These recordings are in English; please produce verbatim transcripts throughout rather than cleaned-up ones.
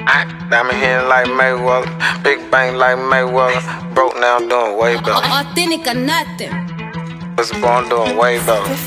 Diamond hitting like Mayweather, big bang like Mayweather. Broke now, I'm doing way better. Authentic or nothing. What's the I'm doing way better.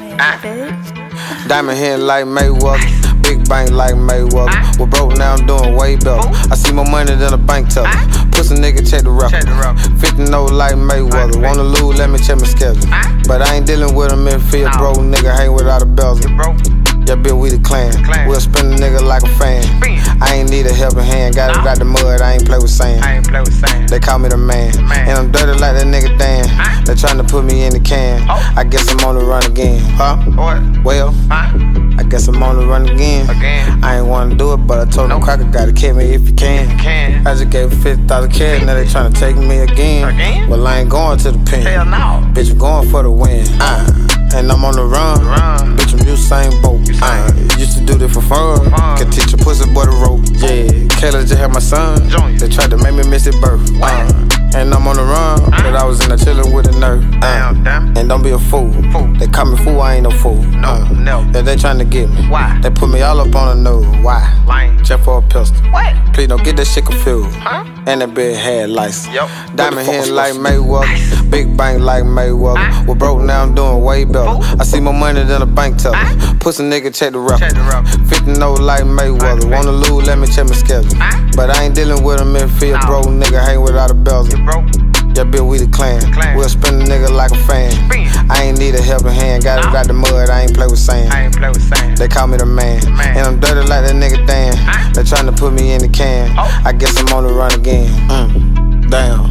Diamond hitting like Mayweather, big bang like Mayweather. Well, broke now, I'm doing way better. I see more money than a bank teller. Pussy nigga, check the record. fifty no like Mayweather. Wanna lose, let me check my schedule. But I ain't dealing with a midfield broke nigga, hang without a bezel. Yeah, bitch, we the clan. clan. We'll spin a nigga like a fan. Bing. I ain't need a helping hand. Got it out the mud, I ain't play with sand. I ain't play with sand. They call me the man. man. And I'm dirty like that nigga Dan. Huh? They tryna put me in the can. Oh. I guess I'm on the run again. Huh? What? Well, huh? I guess I'm on the run again. Again. I ain't wanna do it, but I told nope. them Cracker gotta kill me if you can. If you can. I just gave fifty thousand cash, now they tryna take me again. Again? Well, I ain't going to the pen. Hell no. Bitch, I'm going for the win. Uh. And I'm on the run. run. Bitch, I'm Usain Bolt. Uh, used to do this for fun. fun. Could teach a pussy boy to rope. Yeah, Kayla just had my son. Junior. They tried to make me miss his birth. Uh, and I'm on the run, uh. but I was in there chillin' with a nerd. Uh, damn, damn. And don't be a fool. fool. They call me fool, I ain't no fool. No, uh, no. Yeah, they tryna get me. Why? They put me all up on the nose. Why? Lame. Check for a pistol. What? Please don't get that shit confused. Huh? And that bitch had license. Yep. Diamond hitting like Mayweather, nice. Big bang like Mayweather. Uh. Well, broke now, I'm doing way better. Ooh. I see more money than a bank teller. Uh. Pussy nigga, check the record. fifty no like Mayweather. Wanna lose, let me check my schedule. Uh. But I ain't dealing with a midfield no. broke nigga, hang without a bezel. Yeah, bitch, we the clan. clan. We'll spin a nigga like a fan. Bing. I ain't need a helping hand. Got it out the mud, I ain't play with sand. I ain't play with sand. They call me the man. man. And I'm dirty like that nigga Dan. Huh? They tryna put me in the can. Oh. I guess I'm on the run again. Mm.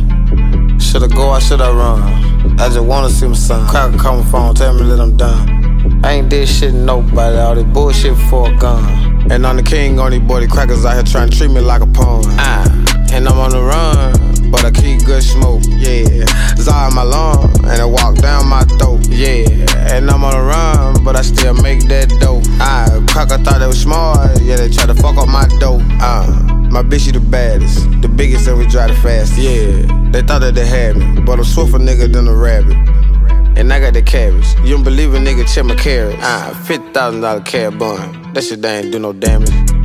Damn. Shoulda go, I shoulda run. I just wanna see my son. Cracker call my phone, tell me that I'm done. I ain't did shit to nobody. All this bullshit for a gun. And I'm the king on these boy. These crackers out here tryna treat me like a pawn. Ah. And I'm on the run, but I keep good smoke, yeah. Zah in my lung, and I walk down my throat, yeah. And I'm on the run, but I still make that dope. Ah, Cracker thought they was smart, yeah, they try to fuck up my dope. Ah, my bitch, she the baddest, the biggest, and we drive the fast, yeah. They thought that they had me, but I'm swifter nigga than a rabbit. And I got the cabbage. You don't believe a nigga check my carrots. Ah, fifty thousand dollar cab bun. That shit they ain't do no damage.